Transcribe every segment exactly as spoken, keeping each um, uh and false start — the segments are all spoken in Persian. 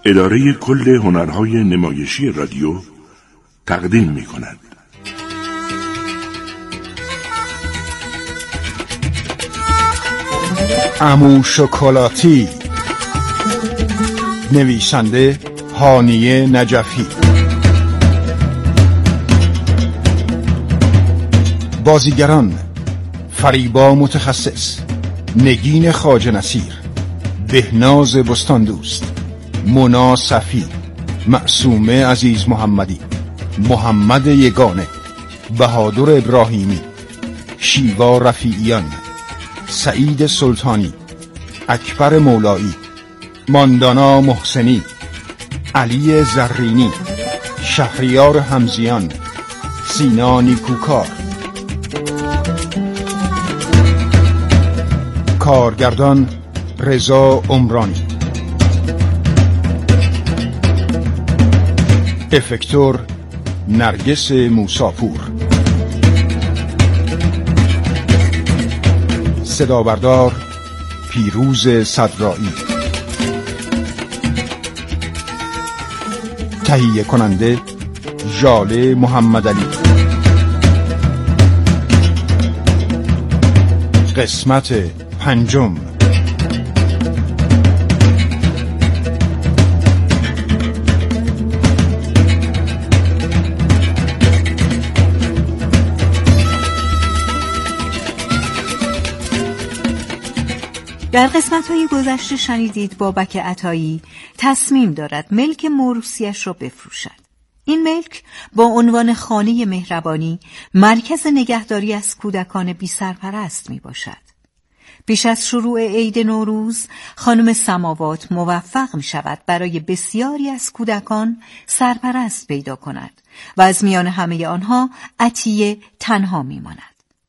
اداره کل هنرهای نمایشی رادیو تقدیم می کند. عمو شکلاتی، نویسنده هانیه نجفی، بازیگران فریبا متخصص، نگین خواجه نصیر، بهناز بستاندوست، مونا صفی، معصومه عزیز محمدی، محمد یگانه، بهادر ابراهیمی، شیوا رفیعیان، سعید سلطانی، اکبر مولایی، ماندانا محسنی، علی زرینی، شهریار حمزیان، سینا نیکوکار. کارگردان رضا عمرانی، افکتور نرگس موساپور، صدابردار پیروز صدرایی، تهیه کننده ژاله محمدعلی. قسمت پنجم. در قسمت‌های گذشته شنیدید بابک عطایی تصمیم دارد ملک موروثی‌اش را بفروشد. این ملک با عنوان خانه مهربانی مرکز نگهداری از کودکان بی سرپرست می باشد. پیش از شروع عید نوروز خانم سماوات موفق می شود برای بسیاری از کودکان سرپرست پیدا کند و از میان همه آنها عطیه تنها می ماند.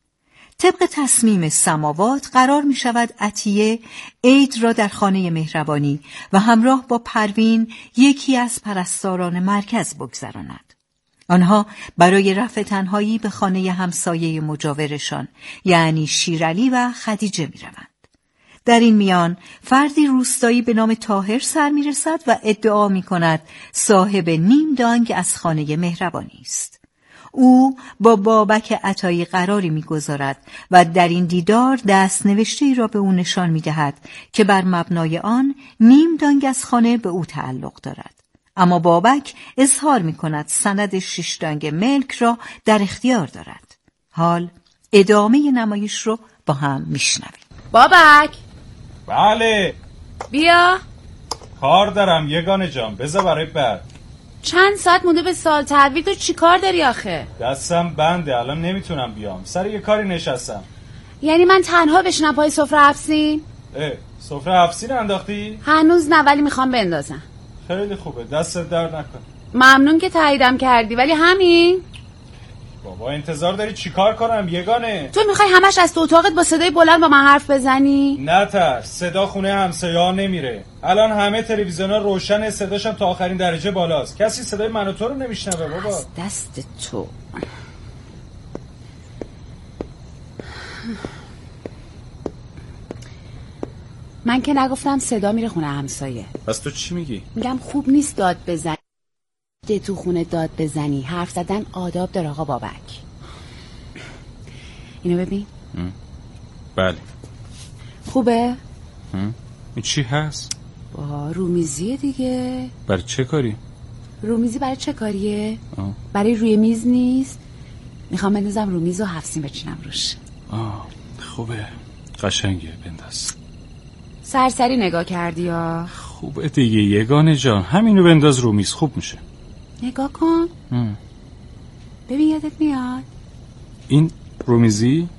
طبق تصمیم سماوات قرار می شود عطیه عید را در خانه مهربانی و همراه با پروین یکی از پرستاران مرکز بگذراند. آنها برای رفع تنهایی به خانه همسایه مجاورشان یعنی شیرعلی و خدیجه می روند. در این میان فردی روستایی به نام طاهر سر می رسد و ادعا می کند صاحب نیم دانگ از خانه مهربانی است. او با بابک عطایی قراری می‌گذارد و در این دیدار دست نوشته‌ای را به او نشان می‌دهد که بر مبنای آن نیم دانگ از خانه به او تعلق دارد. اما بابک اظهار می‌کند سند شش دانگ ملک را در اختیار دارد. حال ادامه نمایش رو با هم می‌شنویم. بابک. بله. بیا. کار دارم یگانه جان، بذار برای بعد. چند ساعت مونده به سال تحویل، تو چی کار داری آخه؟ دستم بنده، الان نمیتونم بیام، سر یه کاری نشستم. یعنی من تنها بشینم پای سفره هفسین؟ اه، سفره هفسین انداختی؟ هنوز نه ولی میخوام بندازم. خیلی خوبه، دستت درد نکن. ممنون که تاییدم کردی، ولی همین؟ بابا انتظار داری چی کار کنم یگانه؟ تو میخوای همش از تو اتاقت با صدای بلند با من حرف بزنی؟ نه ترس، صدا خونه همسایه ها نمیره. الان همه تلویزیون ها روشن، صداشم تا آخرین درجه بالاست. کسی صدای من و تو رو نمیشنوه بابا. از دست تو. من که نگفتم صدا میره خونه همسایه. پس تو چی میگی؟ میگم خوب نیست داد بزنی. ده تو خونه داد بزنی. حرف زدن آداب داره آقا بابک. اینو ببین. بله. خوبه؟ این چی هست؟ با رومیزیه دیگه. برای چه کاری؟ رومیزی برای چه کاریه؟ آه. برای روی میز نیست. میخوام بندازم رو میز و هفسین بچینم روش. آه خوبه، قشنگه، بنداز. سرسری نگاه کردی یا؟ خوبه دیگه یگانه جان، همینو بنداز رو میز، خوب میشه. نگاه کن. ام. ببین یادت میاد. این رومیزی؟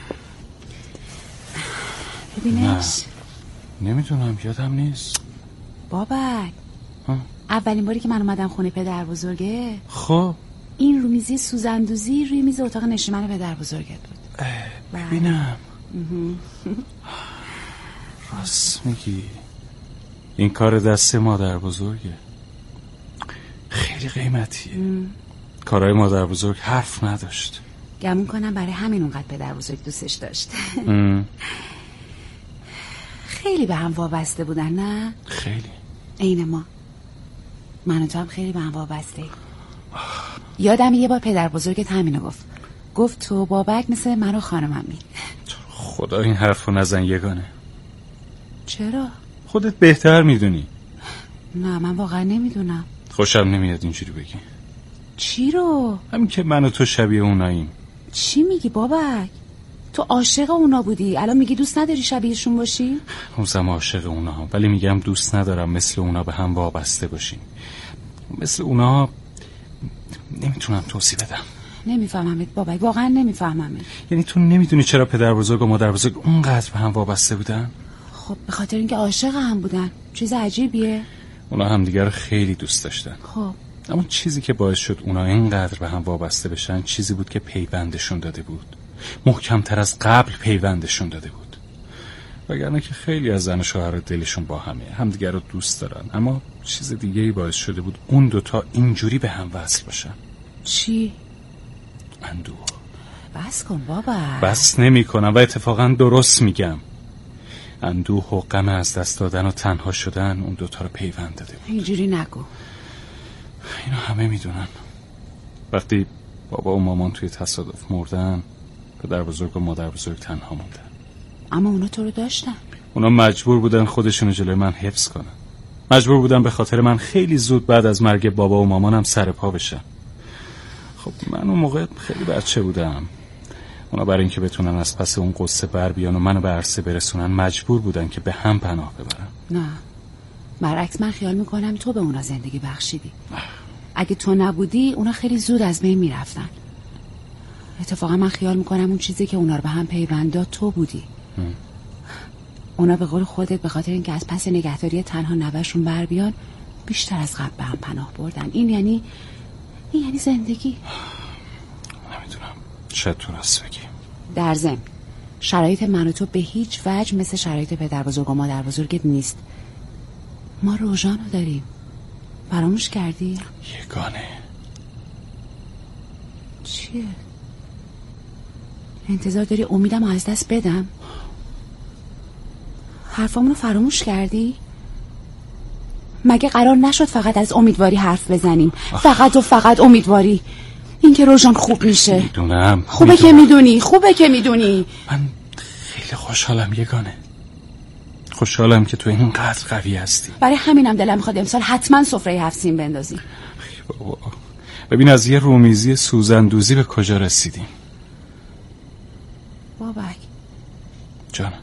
ببینش. نه نمیدونم، یادم نیست. بابک ها؟ اولین باری که من اومدم خونه پدر بزرگه، خب این رومیزی سوزندوزی روی میز اتاق نشیمن پدر بزرگت بود. ببینم. راست میگی، این کار دست مادر بزرگه، خیلی قیمتیه. ام. کارهای مادر بزرگ حرف نداشت. گمون کنم برای همین اونقدر پدر بزرگ دوستش داشت. خیلی به هم وابسته بودن نه؟ خیلی. عین ما. من و تو هم خیلی به هم وابسته. یادم یه بار پدر بزرگت همینو گفت. گفت تو بابک مثل من و خانممی. خدا این حرفو نزن یگانه. چرا؟ خودت بهتر میدونی. نه من واقعا نمیدونم. خوشم نمیاد اینجوری بگی. چی رو؟ همین که من و تو شبیه اوناییم. چی میگی بابک؟ تو عاشق اونا بودی، الان میگی دوست نداری شبیهشون باشی؟ اونم عاشق اونا هم، ولی میگم دوست ندارم مثل اونا به هم وابسته باشیم. مثل اونا نمیتونم توضیح بدم. نمیفهممت بابک، واقعا نمیفهممت. یعنی تو نمیدونی چرا پدر بزرگ و مادر بزرگ اونقدر به هم وابسته بودن؟ خب به خاطر اینکه عاشق هم بودن. چیز عجیبیه. اونا همدیگر رو خیلی دوست داشتن. خب اما چیزی که باعث شد اونا اینقدر به هم وابسته بشن چیزی بود که پیوندشون داده بود. محکمتر از قبل پیوندشون داده بود. وگرنه که خیلی از زن و شوهر دلشون با همه، همدیگر رو دوست دارن، اما چیز دیگه‌ای باعث شده بود اون دوتا اینجوری به هم وصل باشن. چی؟ اندوه. بس کن بابا. بس نمی کنم و اتفاقا درست میگم. اندوه و غم از دست دادن و تنها شدن اون دوتا رو پیوند داده بود. اینجوری نگو. اینو همه میدونن. وقتی بابا و مامان توی تصادف مردن، پدر بزرگ و مادر بزرگ تنها موندن. اما اونا تو رو داشتن. اونا مجبور بودن خودشونو جلوی من حفظ کنن. مجبور بودن به خاطر من خیلی زود بعد از مرگ بابا و مامانم سر پا بشن. خب من اون موقع خیلی بچه بودم. اونا برای اینکه بتونن از پس اون قصه بر بیان و منو به عرصه برسونن مجبور بودن که به هم پناه ببرن. نه برعکس، من خیال میکنم تو به اونا زندگی بخشیدی. اگه تو نبودی اونا خیلی زود از بین میرفتن. اتفاقا من خیال میکنم اون چیزی که اونا رو به هم پیوند داد تو بودی. ام. اونا به قول خودت به خاطر اینکه از پس نگهداری تنها نوه‌شون بر بیان بیشتر از قبل به هم پناه بردن. این یعنی این یعنی زندگی. نمیدونم، شاید تو راست بگی. در ضمن شرایط من و تو به هیچ وجه مثل شرایط پدر بزرگ و مادر بزرگت نیست. ما روژانو داریم. فراموش کردی؟ یگانه. چیه؟ انتظار داری امیدم از دست بدم؟ حرفامونو فراموش کردی؟ مگه قرار نشد فقط از امیدواری حرف بزنیم؟ فقط و فقط امیدواری. این که روژان خوب میشه. میدونم. خوبه میدونم. که میدونی خوبه که میدونی. من خیلی خوشحالم یگانه. خوشحالم که تو اینقدر قوی هستی. برای همینم دلم میخواد امسال حتما سفره هفت سین بندازی. بابا ببین از یه رومیزی سوزندوزی به کجا رسیدیم. بابک جانم،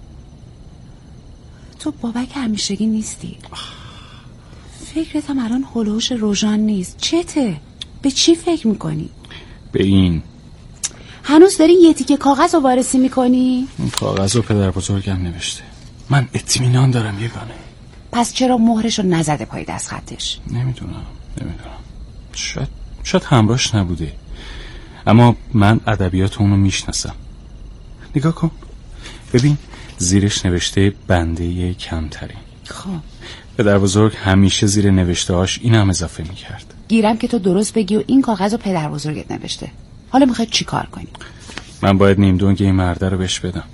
تو بابک همیشگی نیستی. فکرت هم الان هلوش روژان نیست. چته؟ به چی فکر میکنی؟ به این. هنوز داری یه تیکه کاغذ رو وارسی میکنی؟ این کاغذ رو پدر بزرگم نوشته. من اطمینان دارم یگانه. پس چرا مهرش رو نزده پای دست خطش؟ نمیدونم نمیدونم شاید شاید همراهش نبوده، اما من ادبیات اونو میشناسم. نگاه کن ببین زیرش نوشته بنده کمترین. خب پدر بزرگ همیشه زیر نوشته هاش این هم اضافه میکرد. گیرم که تو درست بگی و این کاغذ رو پدر بزرگت نوشته. حالا میخوای چی کار کنی؟ من باید نیم دونگ این مرده رو بهش بدم.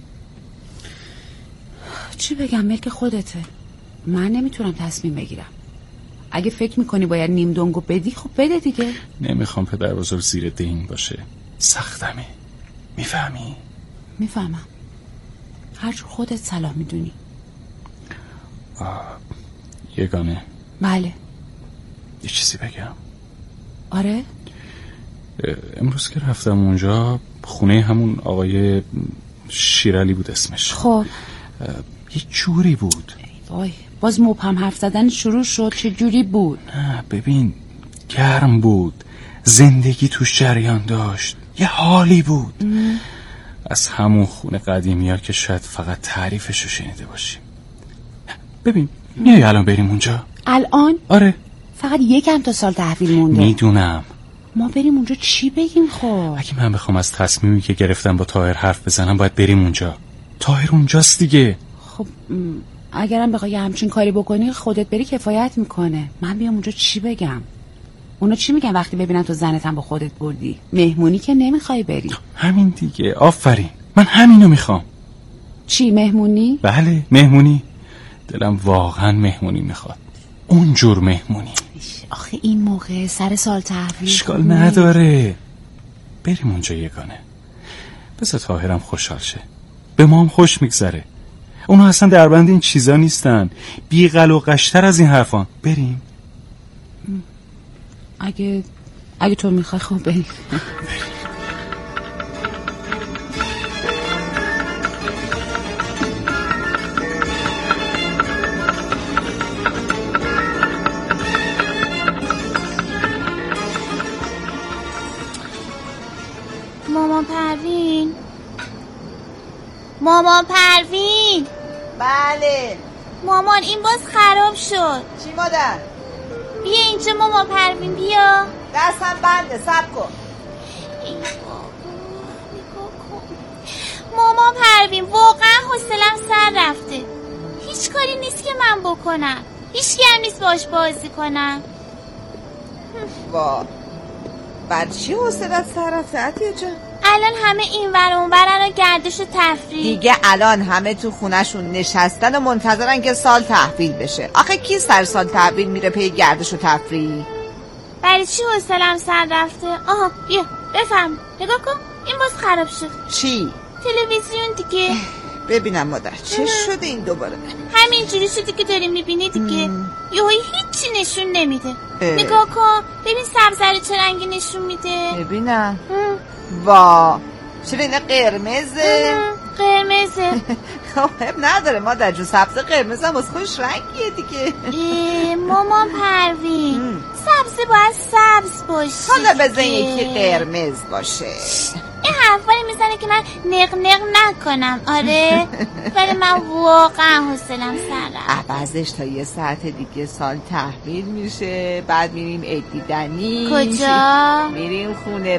چی بگم؟ ملک خودته. من نمیتونم تصمیم بگیرم. اگه فکر میکنی باید نیم دونگو بدی خب بده دیگه. نمیخوام پدر بزرگ زیر دین باشه. سختمه. میفهمی؟ میفهمم. هر جور خودت صلاح میدونی. یگانه. بله. یه چیزی بگم. آره؟ امروز که رفتم اونجا خونه همون آقای شیرالی بود اسمش. خب یه جوری بود. وای باز مبهم حرف زدن شروع شد. چه جوری بود؟ نه ببین گرم بود، زندگی توش جریان داشت، یه حالی بود. ام. از همون خونه قدیمی ها که شاید فقط تعریفشو شنیده باشیم. ببین میای الان بریم اونجا؟ الان؟ آره. فقط یکم تا سال تحویل مونده. میدونم. ما بریم اونجا چی بگیم خب؟ اگه من بخوام از تصمیمی که گرفتم با طاهر حرف بزنم باید بریم اونجا. طاهر اونجاست دیگه. خب اگرم بخوای همچین کاری بکنی خودت بری کفایت میکنه. من بیام اونجا چی بگم؟ اونا چی میگن وقتی ببینن تو زنتم با خودت بردی؟ مهمونی که نمیخوای بری. همین دیگه. آفرین. من همینو میخوام. چی مهمونی؟ بله مهمونی. دلم واقعا مهمونی میخواد. اونجور مهمونی. آخه این موقع سر سال تحویل اشکال نداره، بریم اونجا یگانه. بذار طاهرم خوشحال شه، به ما هم خوش میگذره. اونا اصلا دربند این چیزا نیستن، بیغل و قشتر از این حرفان. بریم. اگه اگه تو میخوای خب بریم. مامان پروین، مامان پروین. بله مامان این باز خراب شد. چی مادر؟ بیا اینجا مامان پروین، بیا. دستم بنده، صبر کن. ای بابا نگاه کن. مامان پروین واقعا حوصله‌ام سر رفته. هیچ کاری نیست که من بکنم، هیچ کی هم نیست باش بازی کنم. وا بعد چی حوصله‌ات سر رفته عطیه جان؟ الان همه این ور اون ورن و گردش و تفریح. دیگه الان همه تو خونه‌شون نشستن و منتظرن که سال تحویل بشه. آخه کی سر سال تحویل میره پی گردش و تفریح؟ برای چی حوصله‌ام سر رفته؟ آها بیا بفهم، نگاه کن این باز خراب شد. چی؟ تلویزیون دیگه. ببینم مادر چه شده این دوباره؟ همینجوری شده که داری میبینی دیگه. یهویی هیچی نشون نمیده. نگاه کن ببین سبزره چه رنگی نشون میده. ببینم. وا چرا اینه قرمزه؟ قرمزه. خب نداره مادر جو، سبز قرمز هم از خوش رنگیه دیگه. مامان پروین سبز باید سبز باشه. حالا بزن یکی قرمز باشه. این حرفا رو میزنه که من نق نق نکنم. آره ولی من واقعا حوصله‌ام سر رفت. عوضش تا یه ساعت دیگه سال تحویل میشه، بعد میریم عید دیدنی. کجا؟ میریم خونه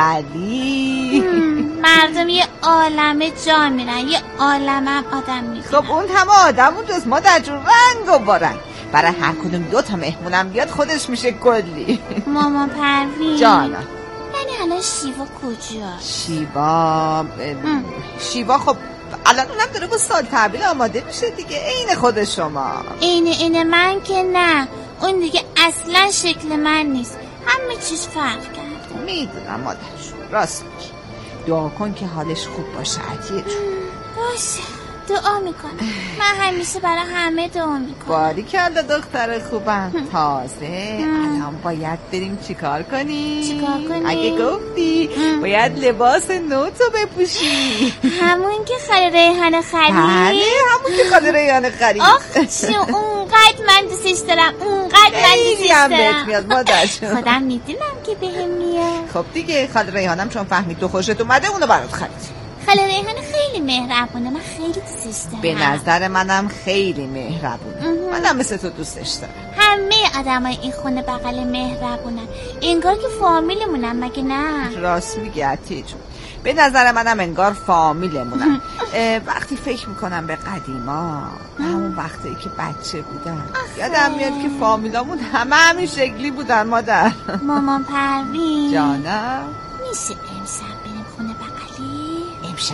بغلی. مردم یه عالمه جا میرن، یه عالمه آدم میرن. خب اون همه آدم اون جز ما در جور رنگ و بارن. برای هر کدوم دو تا مهمونم بیاد خودش میشه کلی. مامان پروین جانم. یعنی الان شیوا کجا؟ شیوا شیوا خب الان اونم داره با سال تحویل آماده میشه دیگه، عین خود شما. عین عین من که نه، اون دیگه اصلا شکل من نیست، همه چیز فرق کرد. میدونم مادرشون، راست میگی. دعا کن که حالش خوب باشه عطیه جون. باشه دعا میکنم، من همیشه برای همه دعا میکنم. باریکلا دختر خوبم. تازه الان باید بریم چیکار کنیم؟ چیکار کنیم؟ اگه گفتی باید لباس نو تو بپوشی. همون که خاله ریحانه خرید. بله همون که خاله ریحانه خرید. آخ چه اونقدر من دوستش دارم، اونقدر من دوستش هم دارم. بهت میاد مادرشون. خودم میدونم که بهم میاد. خب دیگه خاله ریحانم چون فهمید تو خوشت اومده اونو برات خرید. خاله ریحانه خیلی مهربونه، من خیلی دوستش دارم. به نظر منم خیلی مهربونه. منم مثل تو دوستش دارم. همه آدمای این خونه بغل مهربونن، انگار که فامیلمونن، مگه نه؟ راست میگی عطیه جون، به نظر منم انگار فامیلمونن. وقتی فکر میکنم به قدیما، همون وقتی که بچه بودن، یادم میاد که فامیلامون همه همین شکلی بودن. مادر مامان پروین جانم میشه امشب بریم خونه بغلی؟ امشب؟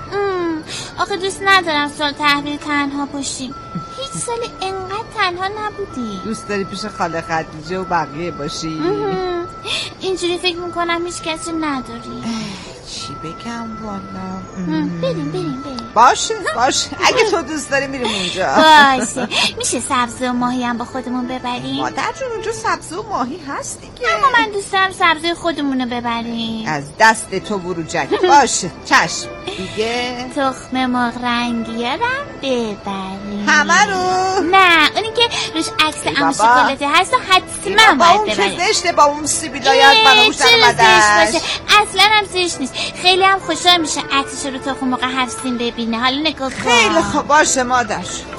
آخه دوست ندارم سال تحویل تنها باشیم. هیچ سال انقدر تنها نبودی. دوست داری پیش خاله خدیجه و بقیه باشی؟ اینجوری فکر میکنم هیچ کسی نداری. چی بگم والا؟ بریم بریم بریم. باشه باشه اگه تو دوست داری میریم اونجا. باشه میشه سبزه و ماهی هم با خودمون ببریم؟ مادر جون اونجا سبزه و ماهی هست دیگه. اما من دوست دارم سبزه خودمونو ببریم. از دست تو بروجک. باشه چشم. دیگه تخم مرغ رنگیارم ببریم. همه رو؟ نه اونی که روش عکس عمو شکلاتی هست و حتما باید ببریم. با اون چه زشته، با اون سیبیلای از بناگوش در اومدش. اصلا هم زشت نیست، خیلی هم خوشحال میشه عکسش رو تخم مرغ هفت سین ببینه. حالا نگاه کن. خیلی خوب باشه مادر.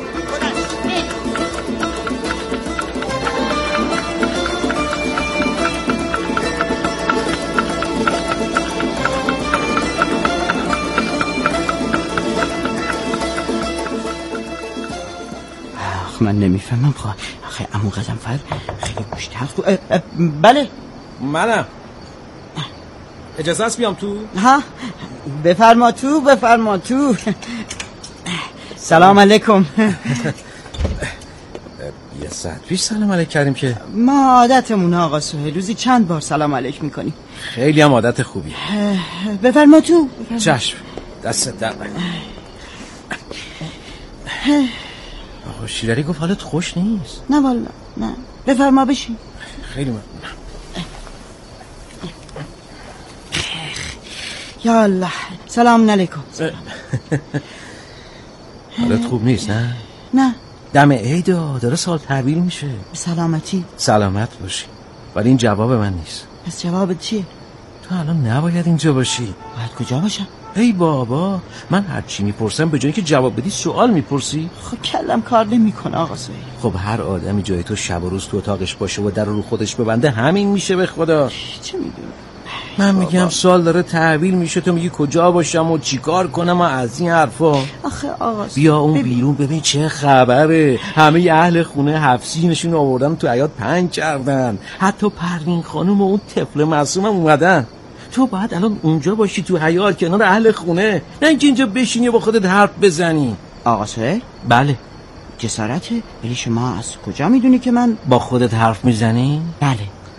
من نمیفهمم خواهد آخه امو قزنفر خیلی گوشت هست. بله منم. اجازه هست بیام تو؟ ها بفرما تو بفرما تو. سلام علیکم. یه ساعت پیش سلام علیک کردیم که ما عادتمون آقا سهیل روزی چند بار سلام علیک میکنیم. خیلی هم عادت خوبیه. بفرما تو. چشم دستت در نکنه. آقا شیرازی گفت حالت خوش نیست. نه والا نه، بفرما بشین. خیلی ممنونم. یا الله سلام علیکم. حالت خوب نیست نه؟ نه. دم عیدا داره سال تحویل میشه. سلامتی. سلامت باشی. ولی این جواب من نیست. پس جوابت چیه؟ تو الان نباید اینجا باشی. باید کجا باشم؟ ای بابا من هر چی میپرسم به جایی که جواب بدی سوال میپرسی. خب کلم کار نمیکنه آقا سهیل. خب هر آدمی جای تو شب و روز تو اتاقش باشه و در رو خودش ببنده همین میشه به خدا. چه میدونم من میگم سال داره تحویل میشه تو میگی کجا باشم و چیکار کنم و از این حرفا. آخه آقا بیا اون ببین. بیرون ببین چه خبره. همه اهل خونه حفظینشون آوردن تو حیاط پنج کردن. حتی پروین خانم و اون طفل معصومم اومدن. تو باید الان اونجا باشی تو حیاط کنار اهل خونه، نه اینکه اینجا بشینی و با خودت حرف بزنی. آقا سهیل؟ بله. جسارته؟ ولی شما از کجا میدونی که من با خودت حرف میزنی؟ بله.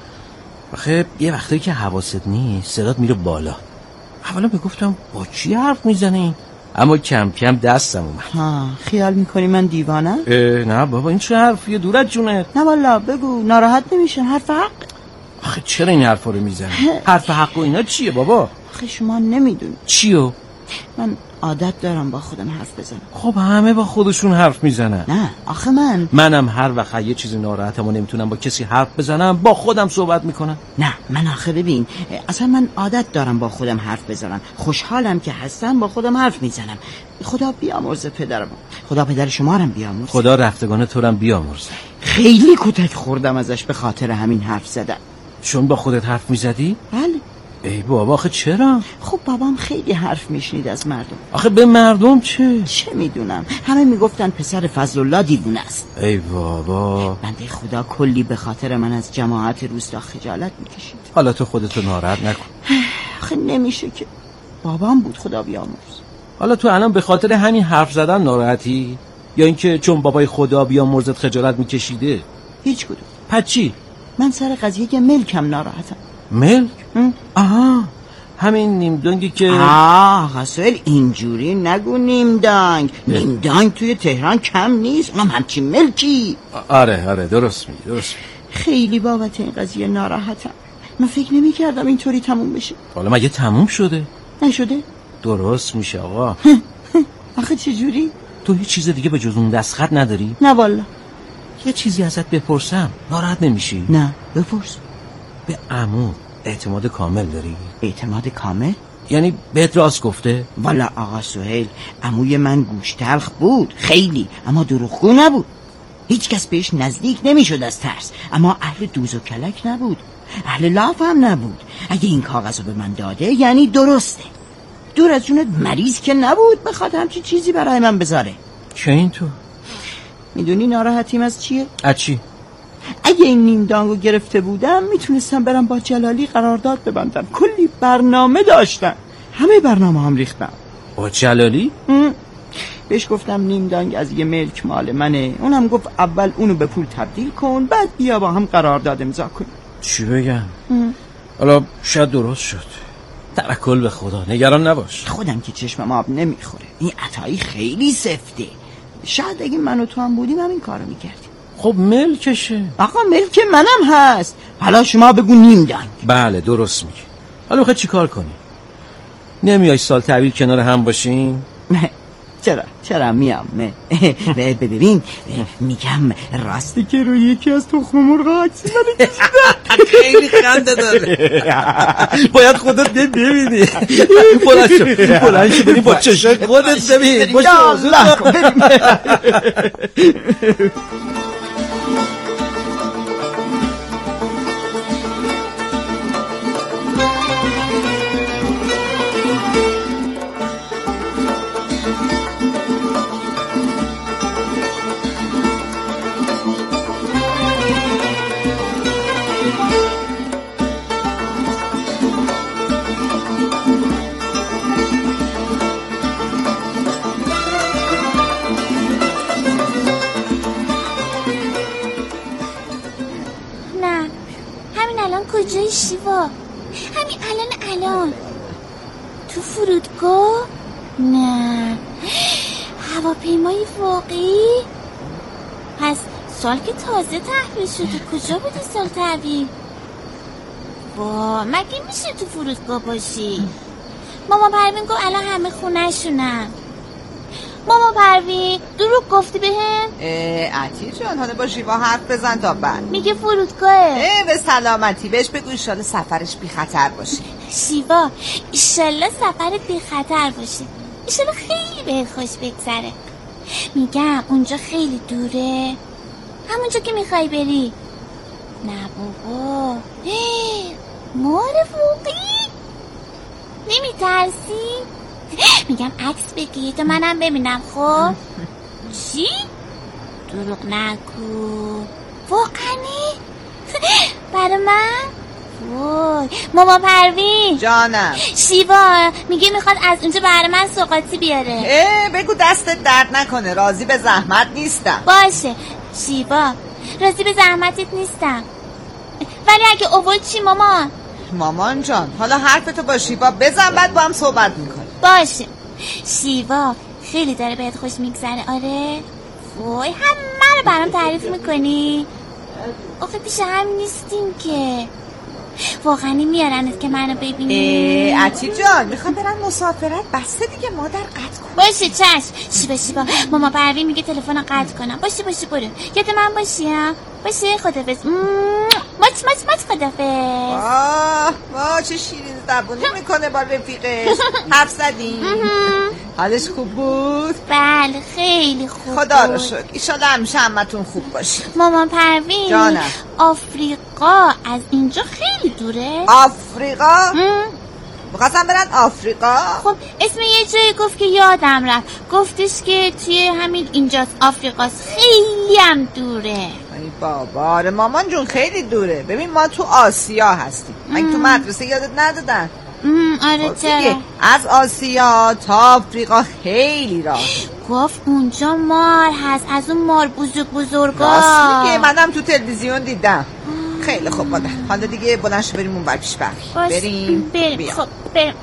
آخه یه وقتایی که حواست نیست صدات میره بالا. اولا میگفتم با چی حرف میزنی؟ اما کم کم دستم اومد. ها خیال میکنی من دیوانم؟ نه بابا این چه حرفیه دورت جونه. نه والا بگو ناراحت نمیشم. حرف حق. آخه چرا این حرفا رو میزنی؟ حرف حق و اینا چیه بابا؟ آخه شما نمیدونی. چیو؟ من عادت دارم با خودم حرف بزنم. خب همه با خودشون حرف میزنن. نه آخه من منم هر وقت یه چیزی ناراحتم و نمیتونم با کسی حرف بزنم با خودم صحبت میکنم. نه من آخه ببین اصلا من عادت دارم با خودم حرف بزنم. خوشحالم که هستم با خودم حرف میزنم. خدا بیامرزه پدرم. خدا پدر شما رم بیامرزه. خدا رفتگان تو رم بیامرزه. خیلی کتک خوردم ازش به خاطر همین حرف زدن. چون با خودت حرف میزدی؟ بله. ای بابا آخه چرا؟ خب بابام خیلی حرف میشنید از مردم. آخه به مردم چه؟ چه میدونم همه میگفتن پسر فضل الله دیوونه است. ای بابا بنده خدا کلی به خاطر من از جماعت روستا خجالت میکشید. حالا تو خودتو ناراحت نکن. آخه نمیشه که بابام بود خدا بیامرز. حالا تو الان به خاطر همین حرف زدن ناراحتی یا اینکه چون بابای خدا بیامرزت خجالت میکشیده؟ هیچ کدوم. پس چی؟ من سر قضیه ملکم ناراحتم. ملک؟ آها همین نیمدانگی که آه حسل اینجوری نگو نیمدانگ. نیمدانگ توی تهران کم نیست. اونم همچین ملکی. آره آره درست میگی درست میگی. خیلی بابت این قضیه ناراحتم. من فکر نمی کردم اینطوری تموم بشه. حالا مگه تموم شده؟ نشده؟ درست میشه آقا. آخه چجوری؟ تو هیچ چیز دیگه به جز اون دستخط نداری؟ نه والا. یه چیزی ازت بپرسم ناراحت نمیشی؟ نه بپرس. به عمو اعتماد کامل داری؟ اعتماد کامل؟ یعنی بهت راست گفته؟ والا آقا سهیل عموی من گوش تلخ بود خیلی، اما دروغگو نبود. هیچ کس بهش نزدیک نمیشد از ترس، اما اهل دوز و کلک نبود، اهل لاف هم نبود. اگه این کاغذ رو به من داده یعنی درسته. دور از جونت مریض که نبود بخواد همچی چیزی برای من بذاره. چه این تو؟ میدونی ناراحتیم از چیه؟ از چی؟ اگه این نیمدانگو گرفته بودم میتونستم برم با جلالی قرارداد ببندم. کلی برنامه داشتم، همه برنامه هم ریختم. با جلالی؟ بهش گفتم نیمدانگ از یه ملک مال منه، اونم گفت اول اونو به پول تبدیل کن بعد بیا با هم قرارداد امضا کن. چی بگم؟ حالا شاید درست شد. توکل به خدا، نگران نباش. خودم که چشمم آب نمیخوره. این عطایی خیلی سفته. شاید اگه من و تو هم بودیم همین کارو میکردیم. خب ملکشه. آقا ملک منم هست. حالا شما بگو نیمدانگ. بله درست میگی. حالا میخوای چی کار کنی؟ نمیای سال تحویل کنار هم باشین؟ چرا چرا میام. ببین میگم راستی که روی یکی از تخم مرغ عکسی من کشیدن. خیلی خنده داره. باید خودت ببینی. بلند شو بلند شو بریم با چشم خودت ببین. باشه الله کن کجای شیوا؟ همین الان الان تو فرودگاه؟ نه هواپیمای واقعی؟ پس سال که تازه تحویل شده. کجا بودی سال تحویل؟ وا مگه میشه تو فرودگاه باشی؟ ماما پروین گفت الان همه خونه شونم. ماما پروین دروغ گفتی بهم؟ عطیه جان حالا با شیوا حرف بزن تا بعد. میگه فرودگاهه. اه به سلامتی. بهش بگو ایشالا سفرش بی خطر باشه. شیوا ایشالا سفر بی خطر باشه. ایشالا خیلی بهت خوش بگذره. میگم اونجا خیلی دوره؟ همونجا که میخوای بری؟ نه بابا مار واقعی؟ نمیترسی؟ میگم عکس بگیر تا منم ببینم. خب چی؟ دروغ نگو. واقعی؟ برای من؟ وای ماما پروین جانم. شیوا میگه میخواد از اونجا برای من سوغاتی بیاره. اه بگو دستت درد نکنه. راضی به زحمت نیستم. باشه شیوا راضی به زحمتت نیستم، ولی اگه اول چی مامان؟ مامان جان حالا حرفتو با شیوا بزن بعد با هم صحبت میکنی. باشه. شیوا خیلی داره بهت خوش میگذره؟ آره؟ وای همه رو برام تعریف میکنی؟ آخه پیش هم نیستیم که. واقعا میارنت که منو ببینی؟ عطی جان میخوام برن مسافرت. بسته دیگه مادر قطع کن. باشه چشم. شیبا شیبا ماما پروین میگه تلفن قطع کنم. باشه باشه برو یاد من باشی ها. باشه خدافظ. ماچ ماچ ماچ خدافظ. واه واه چه شیرین زبونی میکنه با رفیقش. حرف زدیم؟ حالش خوب بود؟ بله خیلی خوب. خدا رو شکر. ایشالا همیشه همتون خوب باشی. مامان پروین جانم. آفریقا از اینجا خیلی دوره؟ آفریقا؟ می‌خواستم برن آفریقا؟ خب اسم یه جایی گفت که یادم رفت. گفتش که توی همین اینجاست آفریقاست. خیلی هم دوره. ای بابا آره مامان جون خیلی دوره. ببین ما تو آسیا هستیم. مگه تو مدرسه یادت ندادن؟ آره چرا؟ از آسیا تا آفریقا خیلی راه. گفت اونجا مار هست، از اون مار بزرگ بزرگا. راست میگه منم تو تلویزیون دیدم. خیلی خوب مادر حالا دیگه بلند شو بریم اون ور پیش بریم. بریم بریم. خب بریم.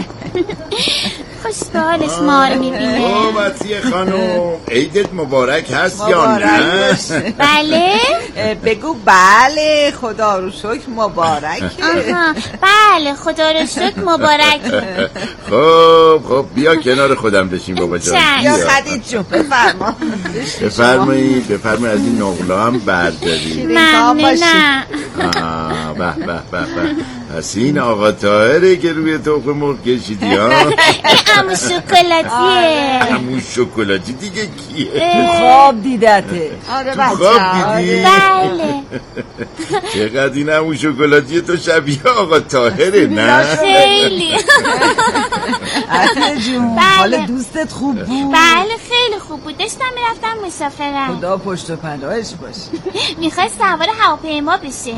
خوش به حالش مار میبینه. او عطیه خانم عیدت مبارک هست یا نه؟ بله بگو بله خدا رو شکر مبارکه. بله خدا رو شکر مبارکه. خب خب بیا کنار خودم بشین بابا جان. بیا خدیج جون بفرما. بفرمایید بفرمایید از این نقلا هم بردارید. ممنونم. به به به به. پس این آقا طاهره که روی تخم مرغ کشیدی ها؟ عمو شکلاتیه. عمو شکلاتی دیگه کیه؟ تو خواب دیدته. آره تو خواب دیدی؟ بله. چقدر این عمو شکلاتی تو شبیه آقا طاهره نه؟ خیلی. عطیه جون حال دوستت خوب بود؟ بله خیلی خوب بود. داشتم میرفتم مسافرت. خدا پشت و پناهش باشه. میخواست سوار هواپیما بشه.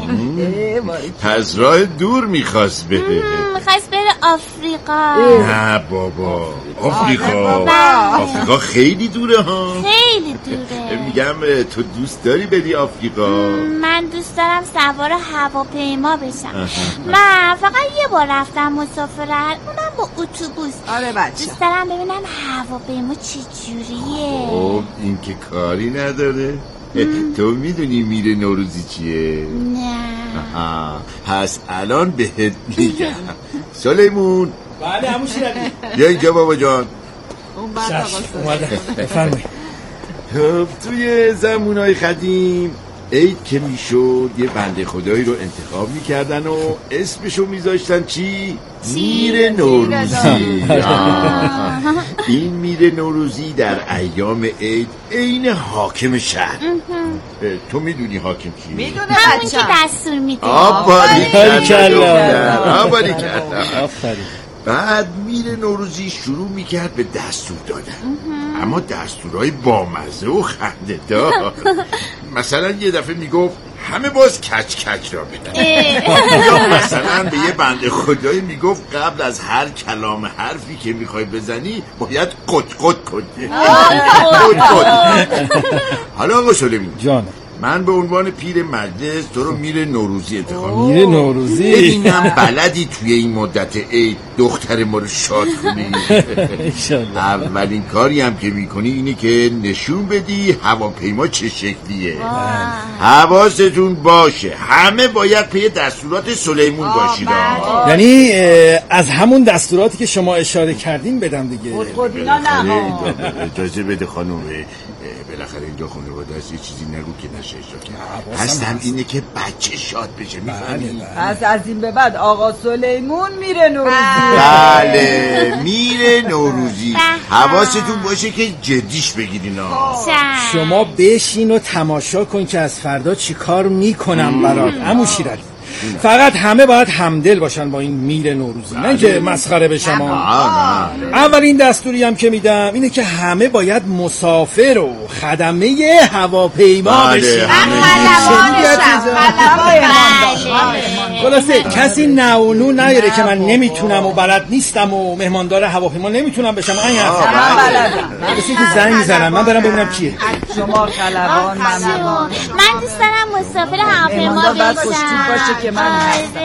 پس راه دور میخواست بره. میخواست بره آفریقا. نه بابا آفریقا. آفریقا خیلی دوره ها. خیلی دوره. میگم تو دوست داری بری آفریقا؟ من دوست دارم سوار هواپیما بشم. من فقط یه بار رفتم مسافرت، اونم با اتوبوس. آره بچه دوست دارم ببینم هواپیما چه جوریه. خب این که کاری نداره. تو میدونی میره نوروزی چیه؟ نه. آها پس الان بهت میگم. سلیمون. بله عمو شیرازی. بیا اینجا بابا جان. اون بعد آقا بفرمایید. خب توی زمونای قدیم عید که میشد یه بنده خدایی رو انتخاب میکردن و اسمشو میذاشتن چی؟ میر نوروزی. این میر نوروزی در ایام عید عین حاکم شهر. تو میدونی حاکم کیه؟ میدونه همون بچه که دستور میده. آفرین آفرین بعد میر نوروزی شروع میکرد به دستور دادن. اما دستورهای بامزه و خنده دار. مثلا یه دفعه میگفت همه باز کچ کچ را بدن. یا مثلا به یه بنده خدایی میگفت قبل از هر کلام حرفی که میخوای بزنی باید قط قط کنی. حالا آقا سلیمی جان من به عنوان پیر مجلس تو رو میر نوروزی انتخاب میکنم. میر نوروزی؟ ببینم بلدی توی این مدت عید دختر ما رو شاد کنی. اولین کاری هم که میکنی اینه که نشون بدی هواپیما چه شکلیه. حواستون باشه همه باید پی دستورات سلیمون باشید. یعنی از همون دستوراتی که شما اشاره کردین بدم دیگه. اجازه بده خانم، بالاخره اینجا خانواده است، یه چیزی نگو که نشه اشاره. هستم اینه که بچه شاد بشه، میفهمی؟ پس از این به بعد آقا سلیمون میره نوروزی. بله میره نوروزی. حواستون باشه که جدیش بگیرین. شما بشین و تماشا کن که از فردا چی کار میکنم برات عمو شیرعلی. فقط همه باید همدل باشن با این میر نوروزی، نه که مسخره به شما. اولین دستوری هم که میدم اینه که همه باید مسافر و خدمه هواپیما بشن. خلاصه کسی نونو نیاره که من نمیتونم و بلد نیستم و مهماندار هواپیما نمیتونم بشم. این حرفا کسی که زنگ میزنم من برم ببینم کیه. شما خلبان من من دوست دارم مسافر هواپیما بشم که من هستم.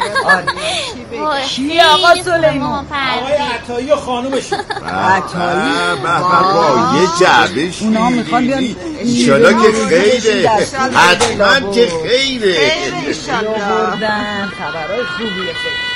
کی آقا سلیمان؟ آقای عطایی و خانومشون. عطایی؟ بابا یه جعبه شیرینی. اونا میخوان بیان ایشالا که خیره، حتما که خیره. ایشالا بردن خبرهای خوبیه.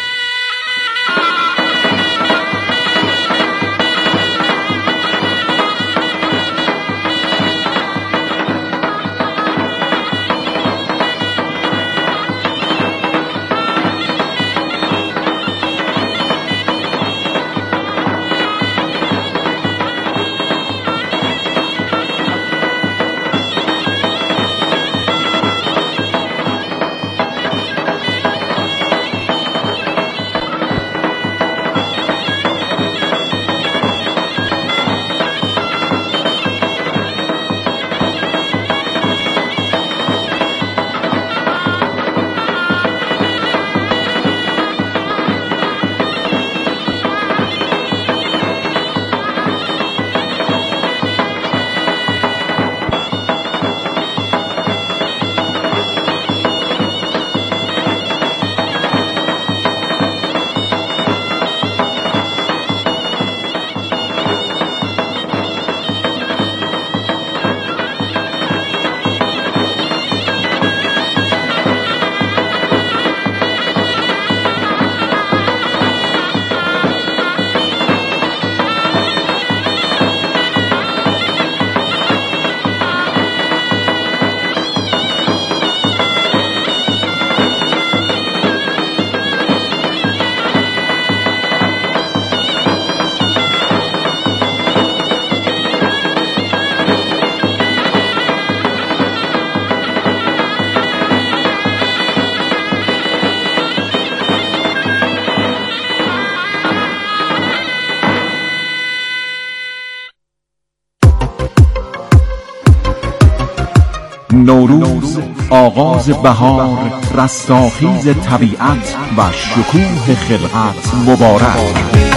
نوروز، آغاز بهار، رستاخیز طبیعت و شکوه خلقت مبارک.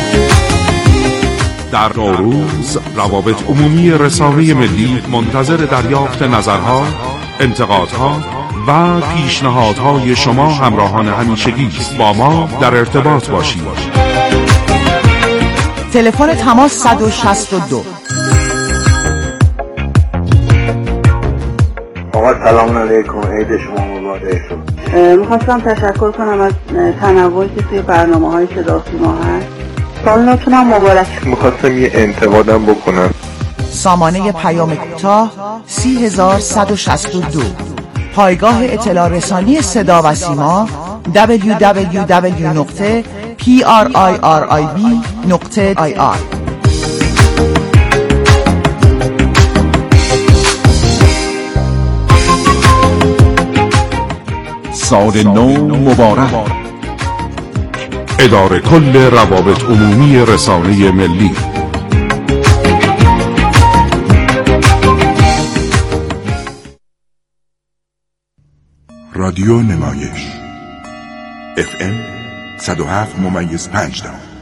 در نوروز روابط عمومی رسانه ملی منتظر دریافت نظرها، انتقادها و پیشنهادهای شما همراهان همیشگی است. با ما در ارتباط باشید. تلفن تماس صد و شصت و دو. آقا سلام علیکم، عید شما مبارک. میخواستم تشکر کنم از تنوعی که توی برنامه‌های صدا و سیما هست. سالتون هم مبارک. میخواستم یه انتقادم بکنم. سامانه پیام کوتاه سی هزار صد و شصت و دو، پایگاه اطلاع رسانی صدا و سیما دبلیو دبلیو دبلیو نقطه پی آر آی آر آی بی نقطه آی آر. سال نو مبارک. اداره کل روابط عمومی رسانه ملی. رادیو نمایش اف ام صد و هفت ممیز پنج.